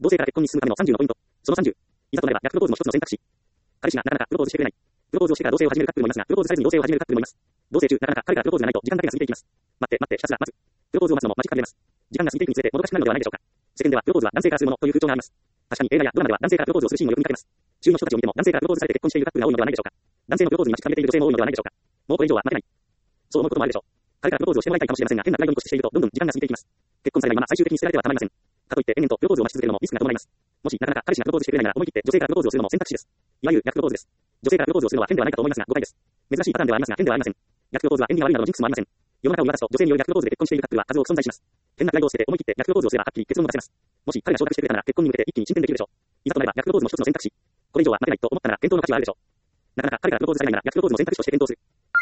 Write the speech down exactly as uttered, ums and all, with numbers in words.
同性から結婚に進むためのさんじゅうのポイント。そのさんじゅう。いざとなれば逆プロポーズの一つの選択肢。彼氏がなかなかプロポーズしてくれない。プロポーズをしてから同棲を始めるカップルもいますが、プロポーズされずに同棲を始めるカップルもいます。同棲中、なかなか彼からプロポーズがないと時間だけが過ぎていきます。待って、待って、ひたすら待つ。プロポーズを待つのも間近で出ます。時間が過ぎていくにつれてもどかしくなるのではないでしょうか。世間ではプロポーズは男性からするものという風潮があります。確かに映画やドラマでは男性からプロポーズをするシーンもよく見かけます。中の人たちを見ても男性からプロポーズされて結婚しているカップルが多いのではないでしょうか。男性のプロポーズに待ちかけている女性も多いのではないでしょうか。もうこれ以上は待てない。そう思うこともあるでしょう。彼からプロポーズをしてもらいたいかもしれませんが、変なプライドに固執しているとどんどん時間が過ぎていきます。結婚されないまま最終的に捨てられてはたまりません。かといって延々とプロポーズを待ち続けるのもリスクが伴います。もしなかなか彼氏がプロポーズしてくれないなら思い切って女性からプロポーズをするのも選択肢です。いわゆる逆プロポーズです。女性からプロポーズをするのは変ではないかと思いますが誤解です。珍しいパターンではありますが変ではありません。逆プロポーズは縁起が悪いなどのジンクスもありません。世の中を見渡すと女性による逆プロポーズで結婚しているカップルは数多く存在します。変なプライドを捨てて思い切って逆プロポーズをすればはっきり結論が出せます。もし彼が承諾してくれたなら結婚に向けて一気に進展できるでしょう。いざとなれば逆プロポーズも一つの選択肢。これ以上は待てないと思ったなら検討の価値はあるでしょう。なかなか彼からプロポーズされないなら逆プロポーズの選択肢として検討する。